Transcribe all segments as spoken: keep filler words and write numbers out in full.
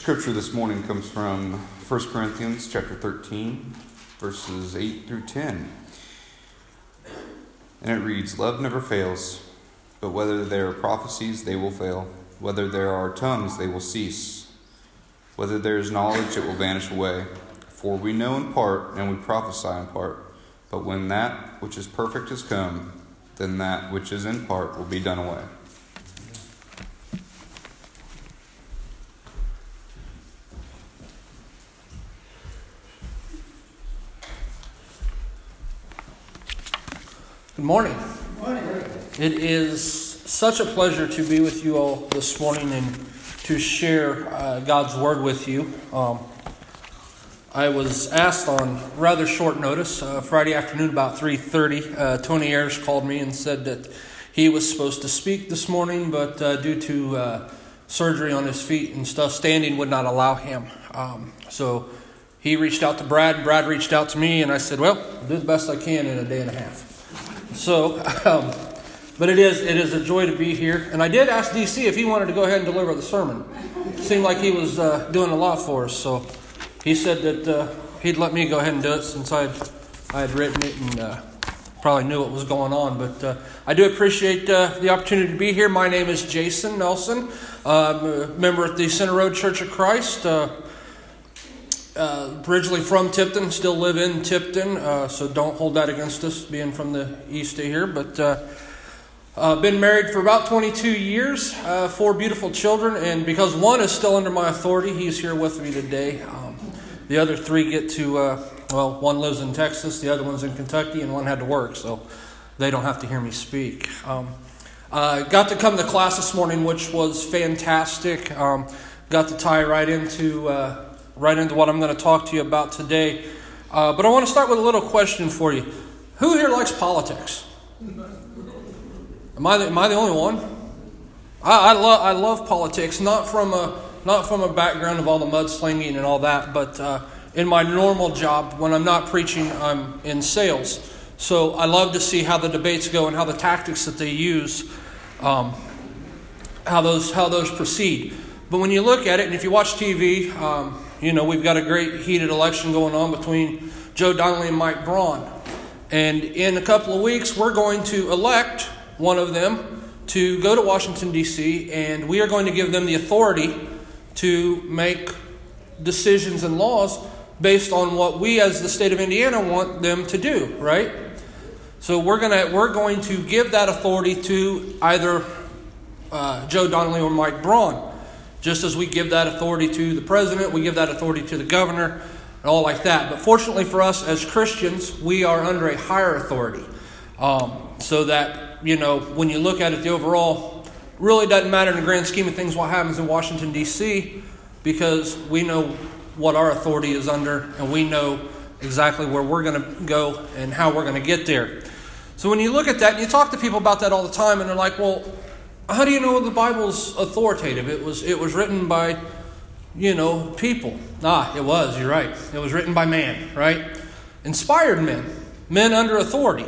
Scripture this morning comes from First Corinthians chapter thirteen, verses eight through ten. And it reads, "Love never fails, but whether there are prophecies, they will fail. Whether there are tongues, they will cease. Whether there is knowledge, it will vanish away. For we know in part, and we prophesy in part. But when that which is perfect has come, then that which is in part will be done away." Good morning. Good morning. It is such a pleasure to be with you all this morning and to share uh, God's Word with you. Um, I was asked on rather short notice, uh, Friday afternoon about three thirty, uh, Tony Ayers called me and said that he was supposed to speak this morning, but uh, due to uh, surgery on his feet and stuff, standing would not allow him. Um, so he reached out to Brad, Brad reached out to me, and I said, well, I'll do the best I can in a day and a half. So, um, but it is it is a joy to be here. And I did ask D C if he wanted to go ahead and deliver the sermon. It seemed like he was uh, doing a lot for us. So he said that uh, he'd let me go ahead and do it since I had, I had written it and uh, probably knew what was going on. But uh, I do appreciate uh, the opportunity to be here. My name is Jason Nelson. Uh, I'm a member at the Center Road Church of Christ. Uh, Uh, originally from Tipton, still live in Tipton, uh, so don't hold that against us being from the east of here. But uh, uh, been married for about twenty-two years, uh, four beautiful children, and because one is still under my authority, he's here with me today. Um, the other three get to, uh, well, one lives in Texas, the other one's in Kentucky, and one had to work, so they don't have to hear me speak. Um, uh, got to come to class this morning, which was fantastic. Um, got to tie right into... Uh, right into what I'm going to talk to you about today. Uh, but I want to start with a little question for you. Who here likes politics? Am I the, am I the only one? I, I love I love politics, not from a not from a background of all the mudslinging and all that, but uh, in my normal job, when I'm not preaching, I'm in sales. So I love to see how the debates go and how the tactics that they use, um, how those how those proceed. But when you look at it, and if you watch T V, um, you know, we've got a great heated election going on between Joe Donnelly and Mike Braun. And in a couple of weeks, we're going to elect one of them to go to Washington, D C, and we are going to give them the authority to make decisions and laws based on what we as the state of Indiana want them to do, right? So we're gonna we're going to give that authority to either uh, Joe Donnelly or Mike Braun. Just as we give that authority to the president, we give that authority to the governor, and all like that. But fortunately for us as Christians, we are under a higher authority. Um, so that, you know, when you look at it, the overall, really doesn't matter in the grand scheme of things what happens in Washington, D C, because we know what our authority is under, and we know exactly where we're going to go and how we're going to get there. So when you look at that, and you talk to people about that all the time, and they're like, well, how do you know the Bible's authoritative? It was it was written by, you know, people. Ah, it was, you're right. It was written by man, right? Inspired men. Men under authority.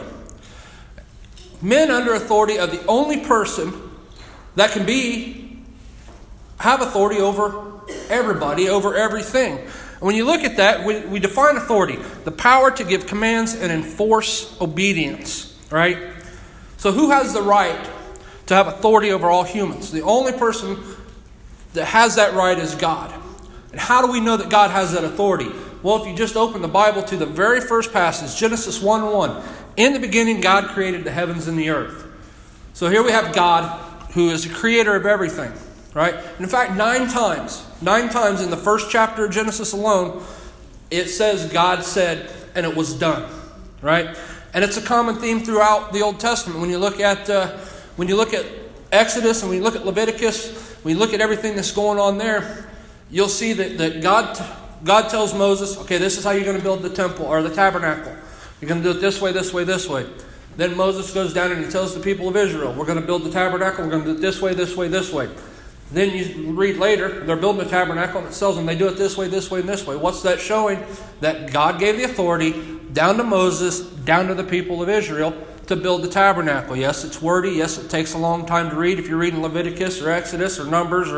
Men under authority are the only person that can be, have authority over everybody, over everything. And when you look at that, we, we define authority. The power to give commands and enforce obedience, right? So who has the right to have authority over all humans? The only person that has that right is God. And how do we know that God has that authority? Well, if you just open the Bible to the very first passage, Genesis one one. In the beginning, God created the heavens and the earth. So here we have God, who is the creator of everything, right? And in fact, nine times, nine times in the first chapter of Genesis alone, it says God said, and it was done, right? And it's a common theme throughout the Old Testament. When you look at uh, When you look at Exodus and when you look at Leviticus, when you look at everything that's going on there, you'll see that, that God God tells Moses, okay, this is how you're going to build the temple or the tabernacle. You're going to do it this way, this way, this way. Then Moses goes down and he tells the people of Israel, we're going to build the tabernacle, we're going to do it this way, this way, this way. Then you read later, they're building the tabernacle and it tells them they do it this way, this way, and this way. What's that showing? That God gave the authority down to Moses, down to the people of Israel, to build the tabernacle. Yes, it's wordy. Yes, it takes a long time to read. If you're reading Leviticus or Exodus or Numbers or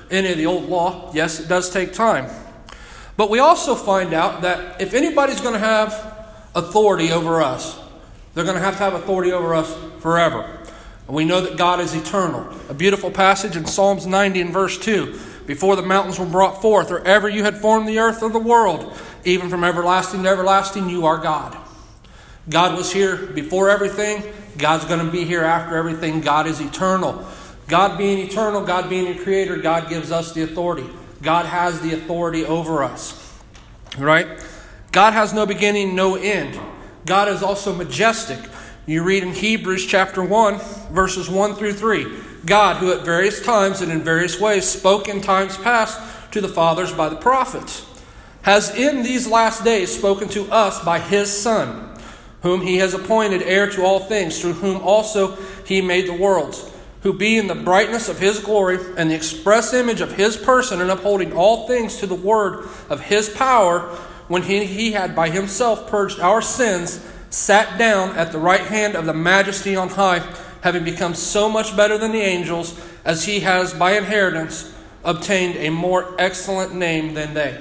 any of the old law. Yes, it does take time. But we also find out that if anybody's going to have authority over us, they're going to have to have authority over us forever. And we know that God is eternal. A beautiful passage in Psalms ninety and verse two. Before the mountains were brought forth, or ever you had formed the earth or the world, even from everlasting to everlasting, you are God. God was here before everything. God's going to be here after everything. God is eternal. God being eternal, God being a creator, God gives us the authority. God has the authority over us. Right? God has no beginning, no end. God is also majestic. You read in Hebrews chapter one, verses one through three. God, who at various times and in various ways spoke in times past to the fathers by the prophets, has in these last days spoken to us by his Son, whom he has appointed heir to all things, through whom also he made the worlds, who being the brightness of his glory and the express image of his person, and upholding all things to the word of his power, when he, he had by himself purged our sins, sat down at the right hand of the majesty on high, having become so much better than the angels, as he has by inheritance obtained a more excellent name than they.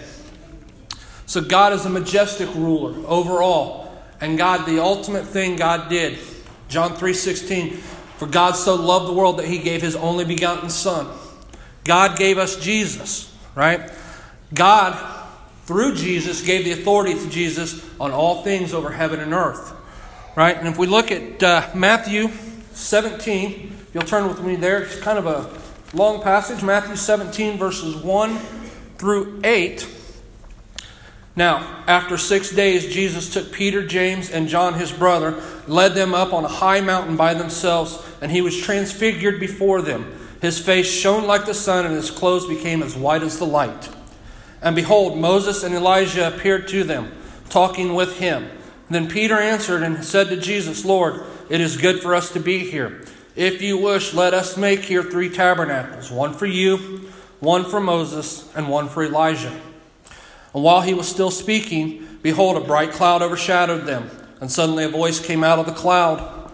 So God is a majestic ruler over all. And God, the ultimate thing God did, John three sixteen, for God so loved the world that he gave his only begotten Son. God gave us Jesus, right? God, through Jesus, gave the authority to Jesus on all things over heaven and earth, right? And if we look at uh, Matthew seventeen, if you'll turn with me there. It's kind of a long passage. Matthew seventeen, verses one through eight. Now, after six days, Jesus took Peter, James, and John his brother, led them up on a high mountain by themselves, and he was transfigured before them. His face shone like the sun, and his clothes became as white as the light. And behold, Moses and Elijah appeared to them, talking with him. Then Peter answered and said to Jesus, Lord, it is good for us to be here. If you wish, let us make here three tabernacles, one for you, one for Moses, and one for Elijah. And while he was still speaking, behold, a bright cloud overshadowed them. And suddenly a voice came out of the cloud,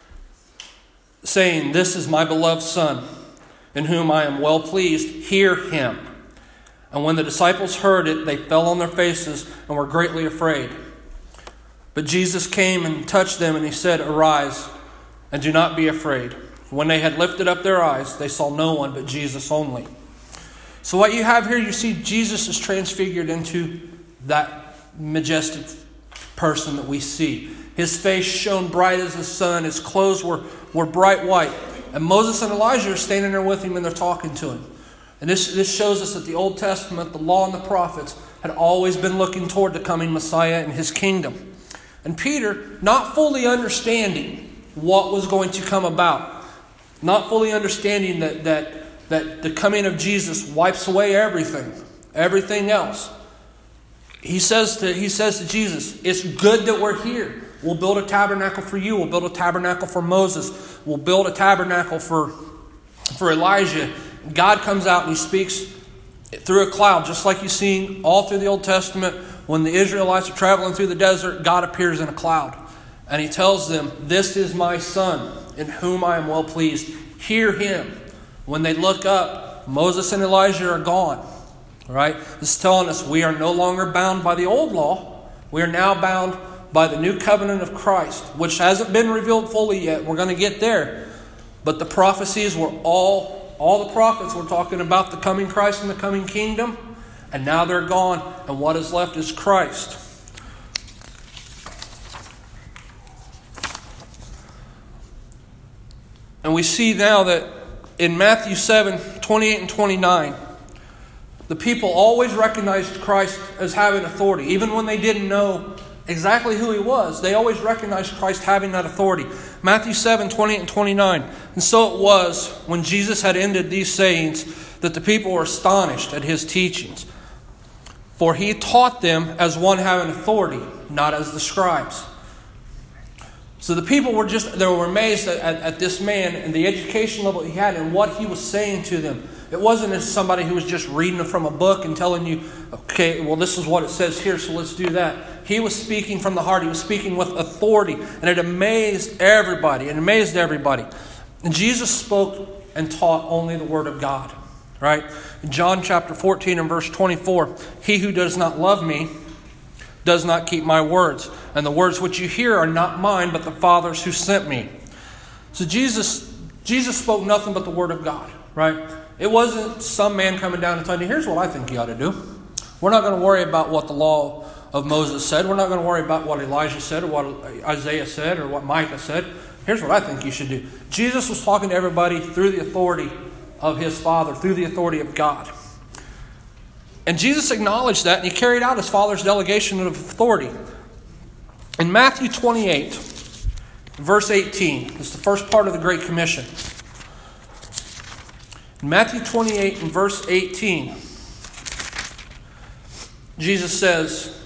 saying, This is my beloved Son, in whom I am well pleased. Hear him. And when the disciples heard it, they fell on their faces and were greatly afraid. But Jesus came and touched them, and he said, Arise, and do not be afraid. When they had lifted up their eyes, they saw no one but Jesus only. So what you have here, you see Jesus is transfigured into that majestic person that we see. His face shone bright as the sun. His clothes were, were bright white. And Moses and Elijah are standing there with him, and they're talking to him. And this, this shows us that the Old Testament, the law and the prophets, had always been looking toward the coming Messiah and his kingdom. And Peter, not fully understanding what was going to come about, not fully understanding that, that, that the coming of Jesus wipes away everything, everything else. He says to, he says to Jesus, it's good that we're here. We'll build a tabernacle for you. We'll build a tabernacle for Moses. We'll build a tabernacle for, for Elijah. God comes out and he speaks through a cloud, just like you've seen all through the Old Testament. When the Israelites are traveling through the desert, God appears in a cloud. And he tells them, this is my Son, in whom I am well pleased. Hear him. When they look up, Moses and Elijah are gone. All right? This is telling us we are no longer bound by the old law. We are now bound by the new covenant of Christ, which hasn't been revealed fully yet. We're going to get there. But the prophecies were all, all the prophets were talking about the coming Christ and the coming kingdom. And now they're gone. And what is left is Christ. And we see now that in Matthew seven, twenty-eight and twenty-nine, the people always recognized Christ as having authority. Even when they didn't know exactly who he was, they always recognized Christ having that authority. Matthew seven, twenty-eight and twenty-nine. And so it was, when Jesus had ended these sayings, that the people were astonished at his teachings. For he taught them as one having authority, not as the scribes. So the people were just, they were amazed at, at, at this man and the education level he had and what he was saying to them. It wasn't as somebody who was just reading from a book and telling you, okay, well, this is what it says here, so let's do that. He was speaking from the heart. He was speaking with authority. And it amazed everybody. It amazed everybody. And Jesus spoke and taught only the Word of God. right? In John chapter fourteen and verse twenty-four, he who does not love me does not keep my words. And the words which you hear are not mine, but the Father's who sent me. So Jesus, Jesus spoke nothing but the word of God, right? It wasn't some man coming down and telling you, here's what I think you ought to do. We're not going to worry about what the law of Moses said. We're not going to worry about what Elijah said or what Isaiah said or what Micah said. Here's what I think you should do. Jesus was talking to everybody through the authority of his Father, through the authority of God. And Jesus acknowledged that, and he carried out his Father's delegation of authority. In Matthew twenty-eight, verse eighteen, it's the first part of the Great Commission. In Matthew twenty-eight and verse eighteen, Jesus says,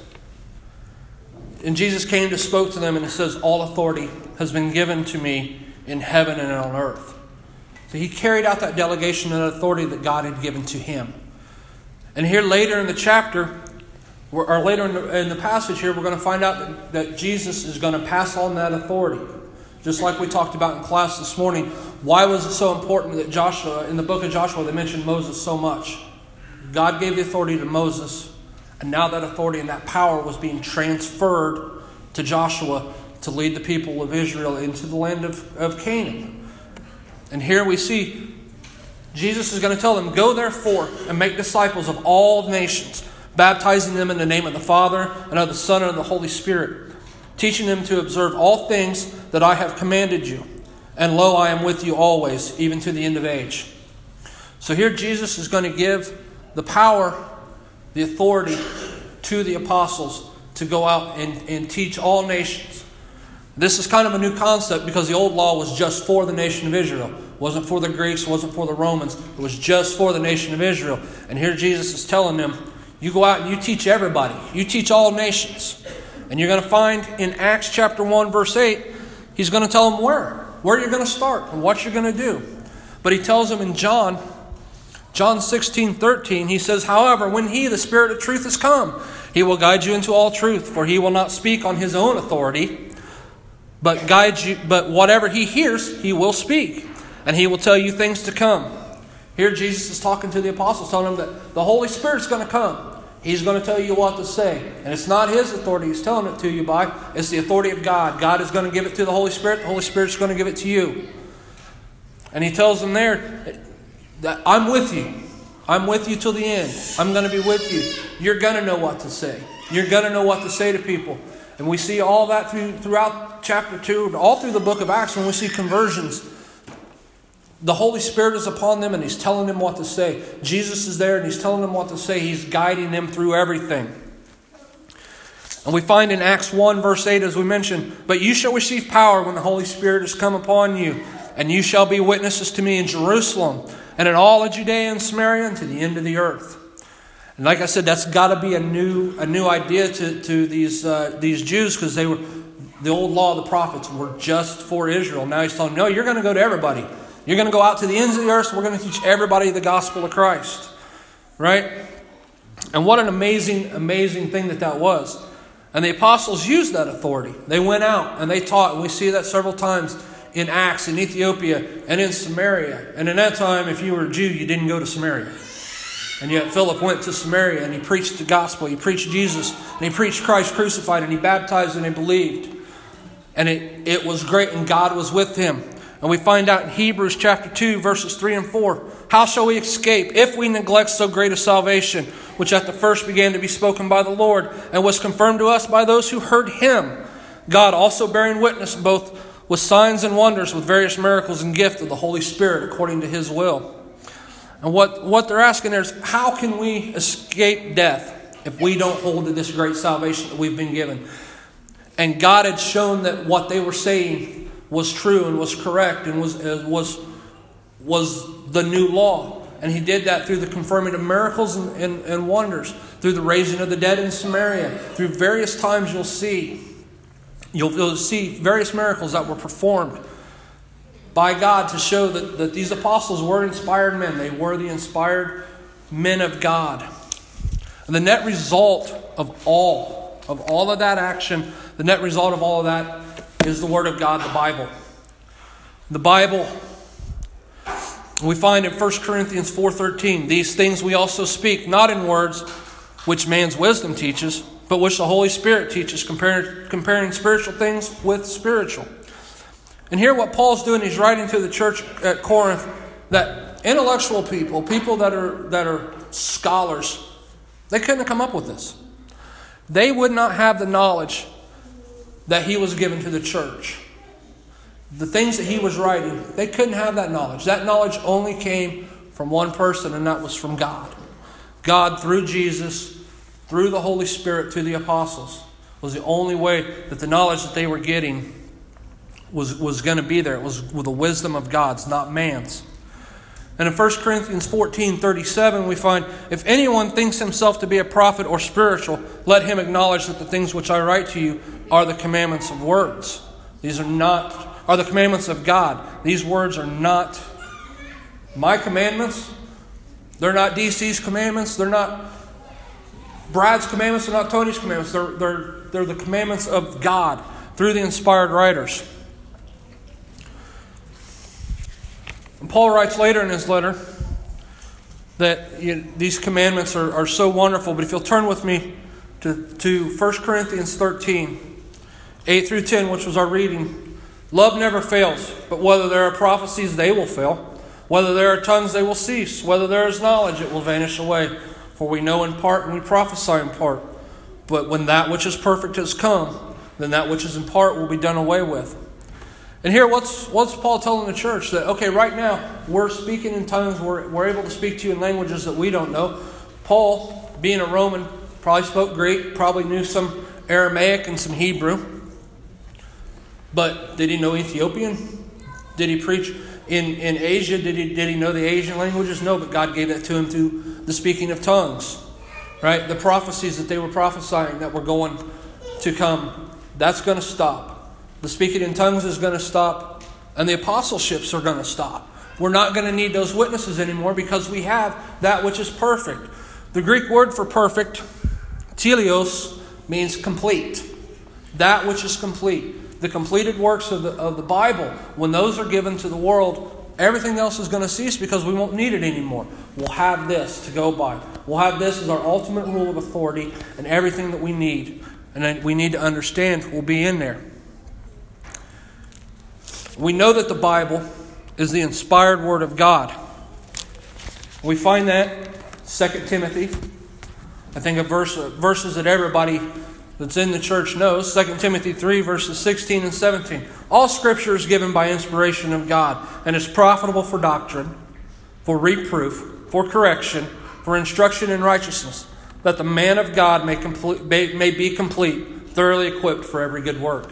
and Jesus came to spoke to them, and it says, all authority has been given to me in heaven and on earth. So he carried out that delegation and authority that God had given to him. And here later in the chapter, or later in the, in the passage here, we're going to find out that, that Jesus is going to pass on that authority. Just like we talked about in class this morning. Why was it so important that Joshua, in the book of Joshua, they mentioned Moses so much? God gave the authority to Moses, and now that authority and that power was being transferred to Joshua to lead the people of Israel into the land of, of Canaan. And here we see Jesus is going to tell them, go therefore and make disciples of all nations, baptizing them in the name of the Father and of the Son and of the Holy Spirit, teaching them to observe all things that I have commanded you. And lo, I am with you always, even to the end of age. So here Jesus is going to give the power, the authority to the apostles to go out and, and teach all nations. This is kind of a new concept because the old law was just for the nation of Israel. It wasn't for the Greeks, it wasn't for the Romans. It was just for the nation of Israel. And here Jesus is telling them, you go out and you teach everybody. You teach all nations. And you're going to find in Acts chapter one, verse eight, he's going to tell them where. Where you're going to start and what you're going to do. But he tells them in John, John sixteen, thirteen, he says, however, when he, the Spirit of truth, has come, he will guide you into all truth, for he will not speak on his own authority, but guide you, but whatever he hears, he will speak, and he will tell you things to come. Here Jesus is talking to the apostles, telling them that the Holy Spirit's going to come. He's going to tell you what to say. And it's not his authority he's telling it to you by. It's the authority of God. God is going to give it to the Holy Spirit. The Holy Spirit's going to give it to you. And he tells them there that I'm with you. I'm with you till the end. I'm going to be with you. You're going to know what to say. You're going to know what to say to people. And we see all that through, throughout chapter two, all through the book of Acts when we see conversions. The Holy Spirit is upon them and he's telling them what to say. Jesus is there and he's telling them what to say. He's guiding them through everything. And we find in Acts one verse eight, as we mentioned, but you shall receive power when the Holy Spirit has come upon you, and you shall be witnesses to me in Jerusalem and in all of Judea and Samaria and to the end of the earth. And like I said, that's got to be a new a new idea to, to these uh, these Jews, because they were the old law of the prophets were just for Israel. Now he's telling them, no, you're going to go to everybody. You're going to go out to the ends of the earth. We're going to teach everybody the gospel of Christ. Right? And what an amazing, amazing thing that that was. And the apostles used that authority. They went out and they taught. And we see that several times in Acts, in Ethiopia, and in Samaria. And in that time, if you were a Jew, you didn't go to Samaria. And yet Philip went to Samaria and he preached the gospel. He preached Jesus. And he preached Christ crucified. And he baptized and he believed. And it, it was great, and God was with him. And we find out in Hebrews chapter two, verses three and four, how shall we escape if we neglect so great a salvation, which at the first began to be spoken by the Lord, and was confirmed to us by those who heard him, God also bearing witness both with signs and wonders, with various miracles and gift of the Holy Spirit according to his will. And what, what they're asking there is, how can we escape death if we don't hold to this great salvation that we've been given? And God had shown that what they were saying was true and was correct and was uh, was was the new law. And he did that through the confirming of miracles and, and, and wonders, through the raising of the dead in Samaria. Through various times you'll see, you'll, you'll see various miracles that were performed by God to show that, that these apostles were inspired men. They were the inspired men of God. And the net result of all, of all of that action, the net result of all of that is the Word of God, the Bible. The Bible We find in First Corinthians four thirteen, these things we also speak, not in words which man's wisdom teaches, but which the Holy Spirit teaches, comparing, comparing spiritual things with spiritual. And here what Paul's doing, he's writing to the church at Corinth that intellectual people, people that are that are scholars, they couldn't come up with this. They would not have the knowledge that he was given to the church. The things that he was writing, they couldn't have that knowledge. That knowledge only came from one person, and that was from God. God, through Jesus, through the Holy Spirit, through the apostles, was the only way that the knowledge that they were getting was, was going to be there. It was with the wisdom of God's, not man's. And in First Corinthians fourteen thirty-seven, we find, if anyone thinks himself to be a prophet or spiritual, let him acknowledge that the things which I write to you are the commandments of words. These are not are the commandments of God. These words are not my commandments. They're not D C's commandments. They're not Brad's commandments. They're not Tony's commandments. They're, they're, they're the commandments of God through the inspired writers. And Paul writes later in his letter that you know, these commandments are, are so wonderful. But if you'll turn with me to, to First Corinthians thirteen, eight through ten, which was our reading. Love never fails, but whether there are prophecies, they will fail. Whether there are tongues, they will cease. Whether there is knowledge, it will vanish away. For we know in part and we prophesy in part. But when that which is perfect has come, then that which is in part will be done away with. And here, what's what's Paul telling the church? That, okay, right now, we're speaking in tongues. We're, we're able to speak to you in languages that we don't know. Paul, being a Roman, probably spoke Greek, probably knew some Aramaic and some Hebrew. But did he know Ethiopian? Did he preach in, in Asia? Did he did he know the Asian languages? No, but God gave that to him through the speaking of tongues. Right? The prophecies that they were prophesying that were going to come, that's going to stop. The speaking in tongues is going to stop, and the apostleships are going to stop. We're not going to need those witnesses anymore because we have that which is perfect. The Greek word for perfect, teleos, means complete. That which is complete. The completed works of the, of the Bible, when those are given to the world, everything else is going to cease because we won't need it anymore. We'll have this to go by. We'll have this as our ultimate rule of authority, and everything that we need and that we need to understand will be in there. We know that the Bible is the inspired Word of God. We find that Second Timothy. I think a verse, verses that everybody that's in the church knows. Second Timothy three, verses sixteen and seventeen. All Scripture is given by inspiration of God and is profitable for doctrine, for reproof, for correction, for instruction in righteousness, that the man of God may, complete, may, may be complete, thoroughly equipped for every good work.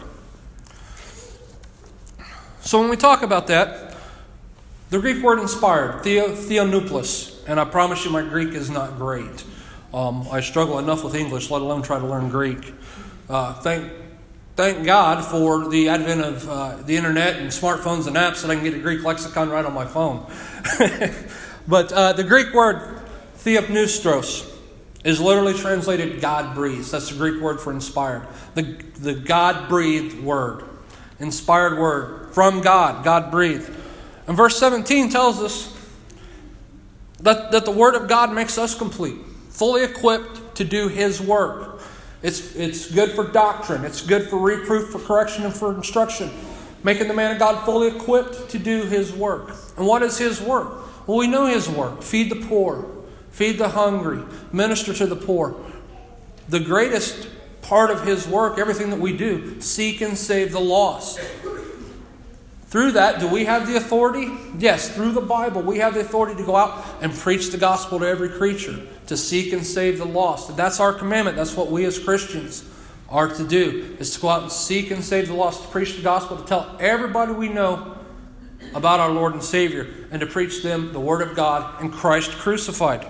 So when we talk about that, the Greek word inspired, theo, theonouplos, and I promise you my Greek is not great. Um, I struggle enough with English, let alone try to learn Greek. Uh, thank thank God for the advent of uh, the internet and smartphones and apps that I can get a Greek lexicon right on my phone. But uh, the Greek word theopneustros is literally translated God breathes. That's the Greek word for inspired. The, the God breathed word. Inspired word. From God. God breathed. And verse seventeen tells us that, that the Word of God makes us complete. Fully equipped to do His work. It's, it's good for doctrine. It's good for reproof, for correction, and for instruction. Making the man of God fully equipped to do His work. And what is His work? Well, we know His work. Feed the poor. Feed the hungry. Minister to the poor. The greatest part of His work, everything that we do, seek and save the lost. Through that, do we have the authority? Yes, through the Bible, we have the authority to go out and preach the gospel to every creature, to seek and save the lost. And that's our commandment. That's what we as Christians are to do, is to go out and seek and save the lost, to preach the gospel, to tell everybody we know about our Lord and Savior, and to preach them the Word of God and Christ crucified.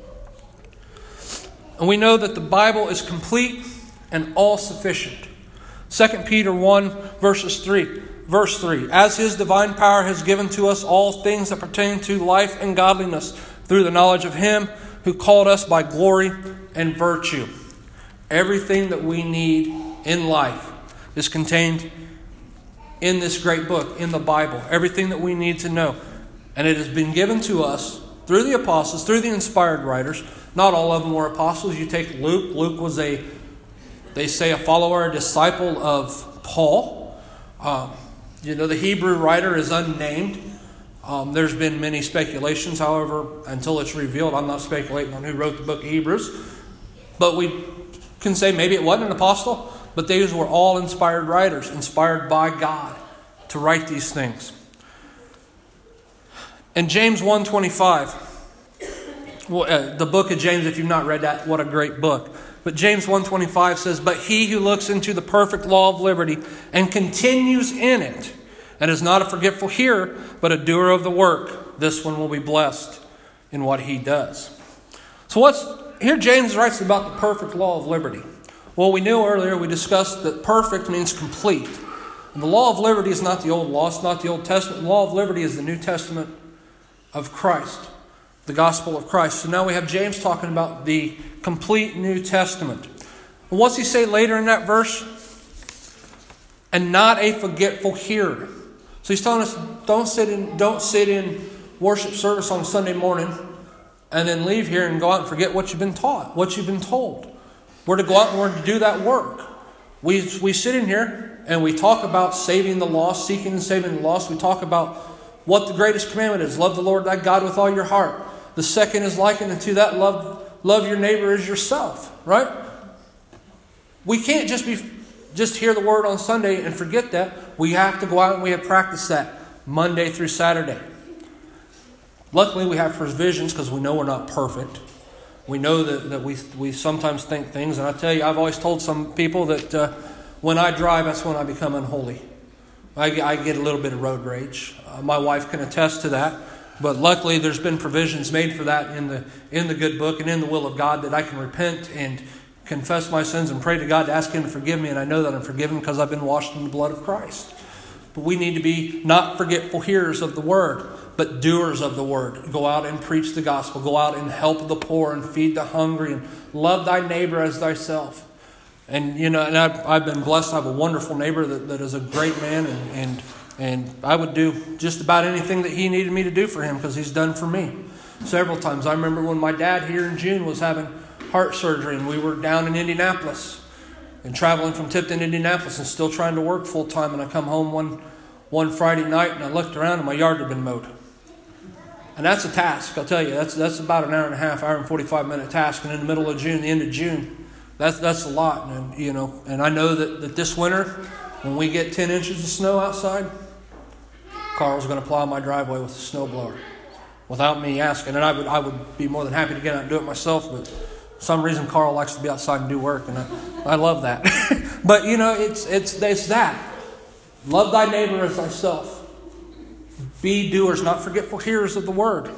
And we know that the Bible is complete and all-sufficient. Second Peter one, verses three. Verse three, as His divine power has given to us all things that pertain to life and godliness through the knowledge of Him who called us by glory and virtue. Everything that we need in life is contained in this great book, in the Bible. Everything that we need to know. And it has been given to us through the apostles, through the inspired writers. Not all of them were apostles. You take Luke. Luke was a, they say, a follower, a disciple of Paul. Um, you know, the Hebrew writer is unnamed. Um, there's been many speculations, however, until it's revealed. I'm not speculating on who wrote the book of Hebrews. But we can say maybe it wasn't an apostle, but these were all inspired writers, inspired by God to write these things. In James one twenty-five, well, uh, the book of James, if you've not read that, what a great book. But James one twenty-five says, "But he who looks into the perfect law of liberty and continues in it, and is not a forgetful hearer, but a doer of the work, this one will be blessed in what he does." So what's here James writes about the perfect law of liberty. Well, we knew earlier, we discussed that perfect means complete. And the law of liberty is not the old law, it's not the Old Testament. The law of liberty is the New Testament of Christ, the gospel of Christ. So now we have James talking about the complete New Testament. And what's he say later in that verse? And not a forgetful hearer. So he's telling us, don't sit in, don't sit in worship service on Sunday morning and then leave here and go out and forget what you've been taught, what you've been told. We're to go out and we're to do that work. We we sit in here and we talk about saving the lost, seeking and saving the lost. We talk about what the greatest commandment is. Love the Lord thy God with all your heart. The second is likened unto that. Love, love your neighbor as yourself. Right? We can't just be just hear the word on Sunday and forget that. We have to go out and we have to practice that Monday through Saturday. Luckily, we have provisions because we know we're not perfect. We know that, that we we sometimes think things. And I tell you, I've always told some people that uh, when I drive, that's when I become unholy. I, I get a little bit of road rage. Uh, my wife can attest to that. But luckily, there's been provisions made for that in the in the good book and in the will of God that I can repent and confess my sins and pray to God to ask Him to forgive me. And I know that I'm forgiven because I've been washed in the blood of Christ. But we need to be not forgetful hearers of the word, but doers of the word. Go out and preach the gospel. Go out and help the poor and feed the hungry and love thy neighbor as thyself. And, you know, and I've, I've been blessed. I have a wonderful neighbor that, that is a great man. And, and, and I would do just about anything that he needed me to do for him because he's done for me several times. I remember when my dad here in June was having heart surgery and we were down in Indianapolis and traveling from Tipton to Indianapolis and still trying to work full time. And I come home one, one Friday night and I looked around and my yard had been mowed. And that's a task, I'll tell you. That's that's about an hour and a half, hour and forty-five minute task. And in the middle of June, the end of June, that's that's a lot. And you know, and I know that, that this winter, when we get ten inches of snow outside, Carl's going to plow my driveway with a snowblower without me asking. And I would I would be more than happy to get out and do it myself, but for some reason Carl likes to be outside and do work, and I, I love that. But you know, it's it's it's that. Love thy neighbor as thyself. Be doers, not forgetful hearers of the word.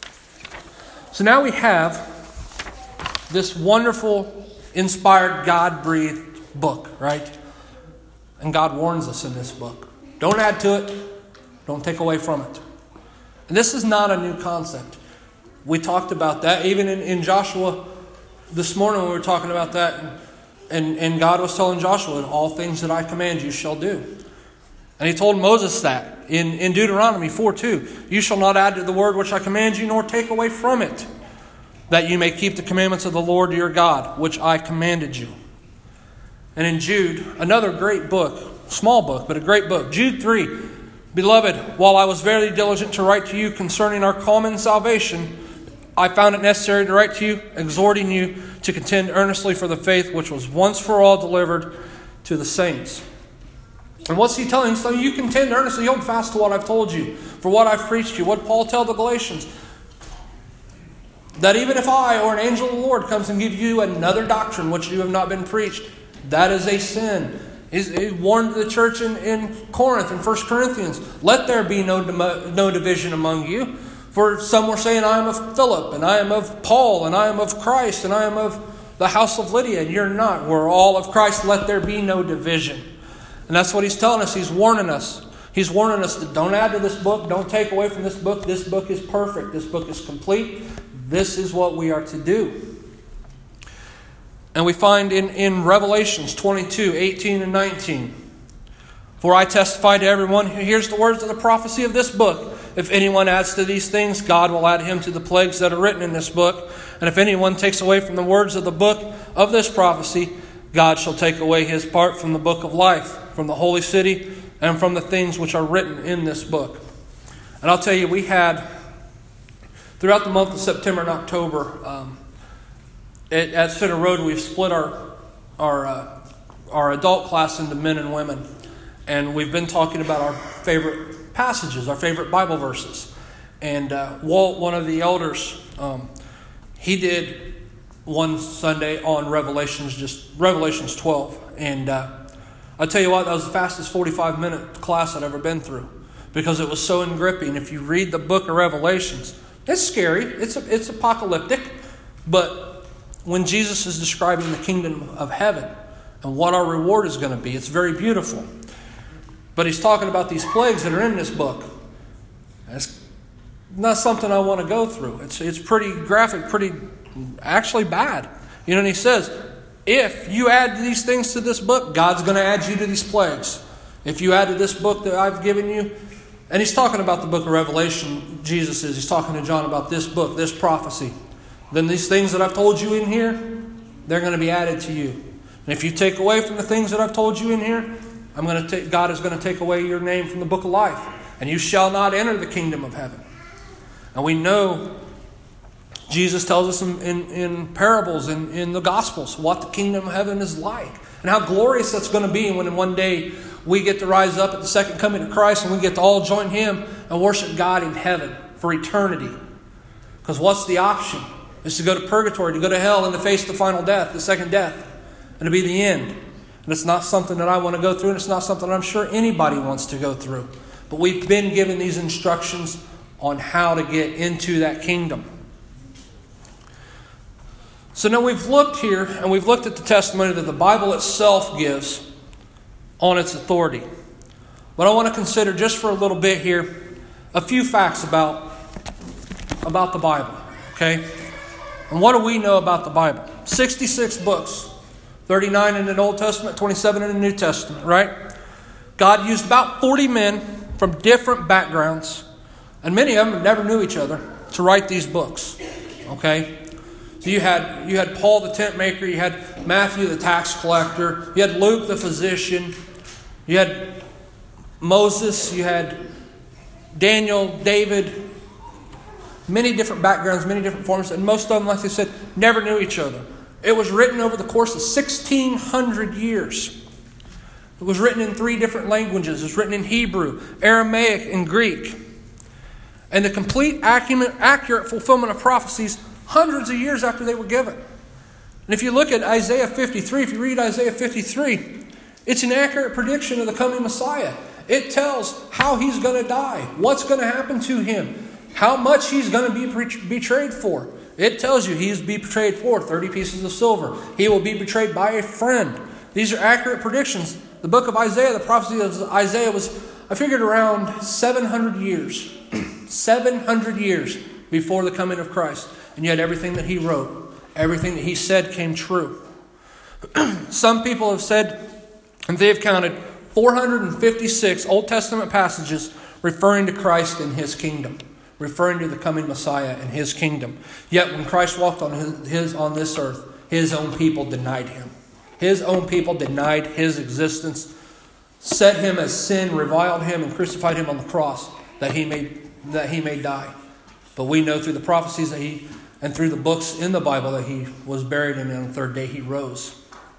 So now we have this wonderful, inspired, God-breathed book, right? And God warns us in this book. Don't add to it. Don't take away from it. And this is not a new concept. We talked about that. Even in, in Joshua this morning when we were talking about that. And, and, and God was telling Joshua, all things that I command you shall do. And he told Moses that in, in Deuteronomy four two. You shall not add to the word which I command you, nor take away from it, that you may keep the commandments of the Lord your God, which I commanded you. And in Jude, another great book, small book, but a great book. Jude three. Beloved, while I was very diligent to write to you concerning our common salvation, I found it necessary to write to you, exhorting you to contend earnestly for the faith which was once for all delivered to the saints. And what's he telling? So you contend earnestly, hold fast to what I've told you, for what I've preached you. What Paul tell the Galatians? That even if I or an angel of the Lord comes and give you another doctrine which you have not been preached, that is a sin. He warned the church in, in Corinth, in First Corinthians, let there be no, no division among you. For some were saying, I am of Philip, and I am of Paul, and I am of Christ, and I am of the house of Lydia. And you're not. We're all of Christ. Let there be no division. And that's what he's telling us. He's warning us. He's warning us that don't add to this book. Don't take away from this book. This book is perfect. This book is complete. This is what we are to do. And we find in, in Revelations twenty-two, eighteen and nineteen, For I testify to everyone who hears the words of the prophecy of this book. If anyone adds to these things, God will add him to the plagues that are written in this book. And if anyone takes away from the words of the book of this prophecy, God shall take away his part from the book of life, from the holy city, and from the things which are written in this book. And I'll tell you, we had, throughout the month of September and October, um, at, at Center Road, we've split our our uh, our adult class into men and women. And we've been talking about our favorite passages, our favorite Bible verses. And uh, Walt, one of the elders, um, he did one Sunday on Revelations, just Revelations twelve. And uh, I'll tell you what, that was the fastest forty-five minute class I'd ever been through, because it was so engripping. If you read the book of Revelations, it's scary, it's it's apocalyptic, but when Jesus is describing the kingdom of heaven and what our reward is going to be, it's very beautiful. But he's talking about these plagues that are in this book. It's not something I want to go through. It's it's pretty graphic, pretty actually bad. You know, and he says, if you add these things to this book, God's going to add you to these plagues. If you add to this book that I've given you, and he's talking about the book of Revelation, Jesus is, he's talking to John about this book, this prophecy. Then these things that I've told you in here, they're going to be added to you. And if you take away from the things that I've told you in here, I'm going to take, God is going to take away your name from the book of life, and you shall not enter the kingdom of heaven. And we know Jesus tells us in, in, in parables, in, in the Gospels, what the kingdom of heaven is like, and how glorious that's going to be when in one day we get to rise up at the second coming of Christ, and we get to all join Him and worship God in heaven for eternity. Because what's the option? It's to go to purgatory, to go to hell, and to face the final death, the second death, and to be the end. And it's not something that I want to go through, and it's not something I'm sure anybody wants to go through. But we've been given these instructions on how to get into that kingdom. So now we've looked here, and we've looked at the testimony that the Bible itself gives on its authority. But I want to consider just for a little bit here a few facts about, about the Bible. Okay? And what do we know about the Bible? sixty-six books. thirty-nine in the Old Testament, twenty-seven in the New Testament, right? God used about forty men from different backgrounds, and many of them never knew each other, to write these books. Okay? So you had you had Paul the tent maker, you had Matthew the tax collector, you had Luke the physician, you had Moses, you had Daniel, David, many different backgrounds, many different forms, and most of them, like they said, never knew each other. It was written over the course of sixteen hundred years. It was written in three different languages. It was written in Hebrew, Aramaic, and Greek. And the complete accurate, accurate fulfillment of prophecies hundreds of years after they were given. And if you look at Isaiah fifty-three, if you read Isaiah fifty-three, it's an accurate prediction of the coming Messiah. It tells how He's going to die, what's going to happen to Him, how much He's going to be betrayed for. It tells you He's be betrayed for thirty pieces of silver. He will be betrayed by a friend. These are accurate predictions. The book of Isaiah, the prophecy of Isaiah was, I figured, around seven hundred years. seven hundred years before the coming of Christ. And yet everything that he wrote, everything that he said came true. Some people have said, and they have counted, four hundred fifty-six Old Testament passages referring to Christ and His kingdom, referring to the coming Messiah and His kingdom. Yet when Christ walked on his, his on this earth, His own people denied Him. His own people denied His existence, set Him as sin, reviled Him, and crucified Him on the cross that He may that He may die. But we know through the prophecies that He, and through the books in the Bible, that He was buried, and on the third day He rose.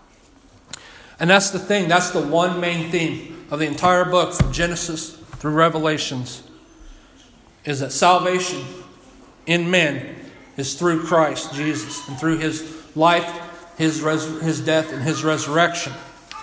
And that's the thing. That's the one main theme of the entire book, from Genesis through Revelations, is that salvation in men is through Christ Jesus, and through His life, His res- His death, and His resurrection.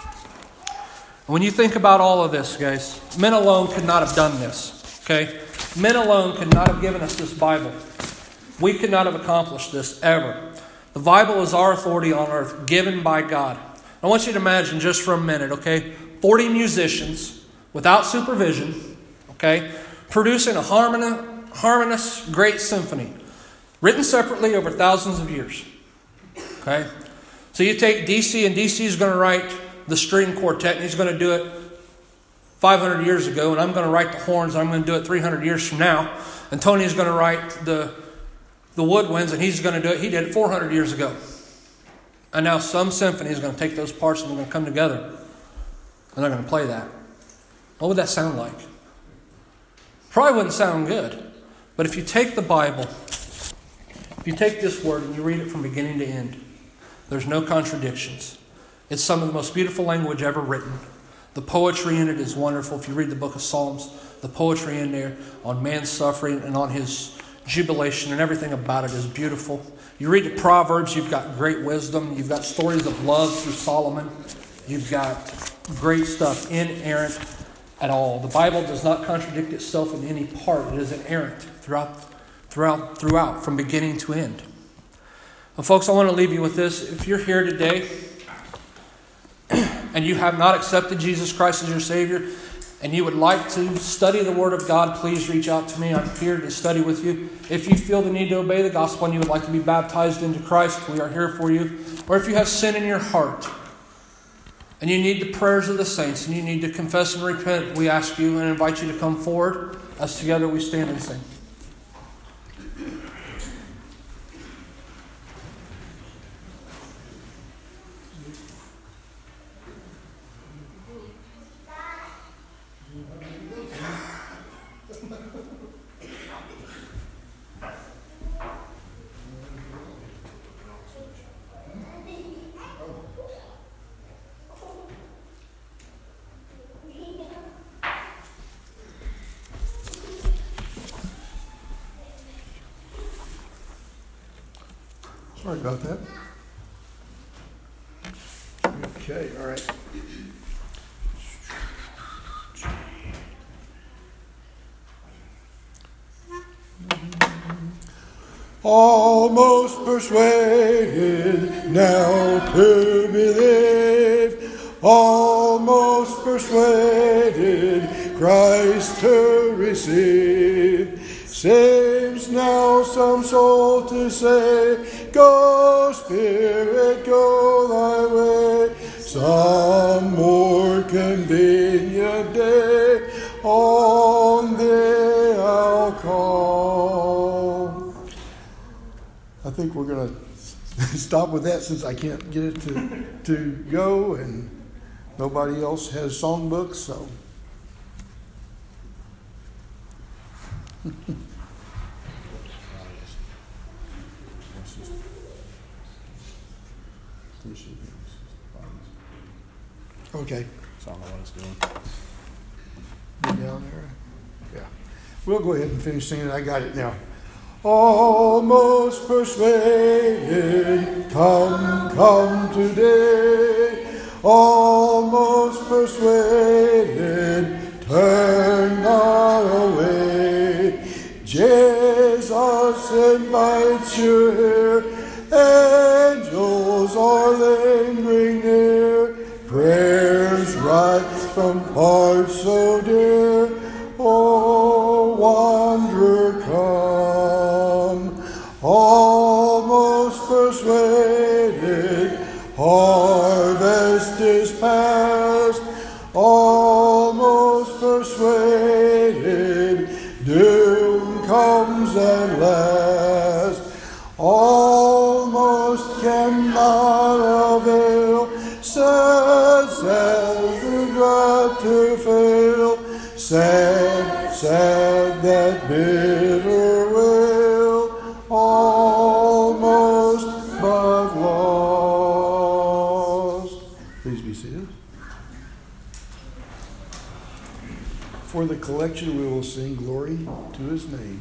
When you think about all of this, guys, men alone could not have done this. Okay? Men alone could not have given us this Bible. We could not have accomplished this ever. The Bible is our authority on earth, given by God. I want you to imagine just for a minute, okay, forty musicians without supervision, okay, producing a harmonious, harmonious great symphony, written separately over thousands of years. Okay? So you take D C, and D C is going to write the string quartet, and he's going to do it five hundred years ago, and I'm going to write the horns, and I'm going to do it three hundred years from now. And Tony's going to write the, the woodwinds, and he's going to do it. He did it four hundred years ago. And now some symphony is going to take those parts and they're going to come together. And they're going to play that. What would that sound like? Probably wouldn't sound good. But if you take the Bible, if you take this word and you read it from beginning to end, there's no contradictions. It's some of the most beautiful language ever written. The poetry in it is wonderful. If you read the book of Psalms, the poetry in there on man's suffering and on his jubilation and everything about it is beautiful. You read the Proverbs, you've got great wisdom. You've got stories of love through Solomon. You've got great stuff, inerrant at all. The Bible does not contradict itself in any part. It is inerrant throughout, throughout, throughout, from beginning to end. Well, folks, I want to leave you with this. If you're here today and you have not accepted Jesus Christ as your Savior, and you would like to study the Word of God, please reach out to me. I'm here to study with you. If you feel the need to obey the gospel and you would like to be baptized into Christ, we are here for you. Or if you have sin in your heart and you need the prayers of the saints and you need to confess and repent, we ask you and invite you to come forward as together we stand and sing. Sorry about that. Okay, all right. Almost persuaded now to believe, almost persuaded Christ to receive. Seems now some soul to say, go Spirit, go thy way. Some more convenient day, on thee I'll call. I think we're going to stop with that since I can't get it to, to go and nobody else has songbooks, so. Okay. So I don't know what it's doing. Get down there. Yeah. We'll go ahead and finish singing. I got it now. Almost persuaded, come, come today. Almost persuaded, turn not away. Jesus invites you here. Angels are lingering near. Prayers rise from hearts so dear. Oh, wanderer, come. Almost persuaded, harvest is past. Almost persuaded, doom comes at last. Almost cannot avail, sad, sad regret to fail. Sad, sad that bitter wail, almost but lost. Please be seated. For the collection, we will sing glory to his name.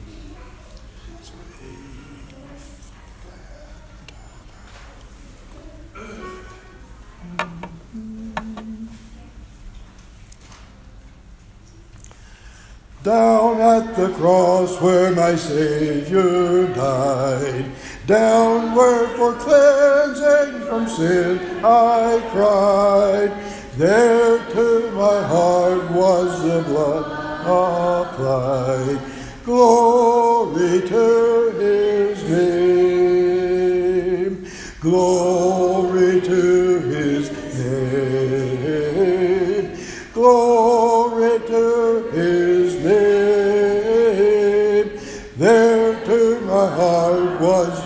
Down at the cross where my Savior died, down where for cleansing from sin I cried, there to my heart was the blood applied. Glory to his name, glory to his name, glory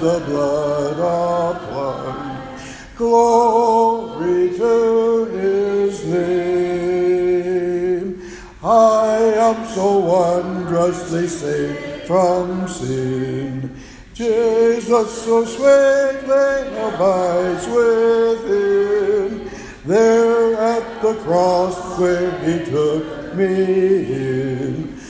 the blood applied. Glory to his name. I am so wondrously saved from sin. Jesus so sweetly abides within. There at the cross where he took me in.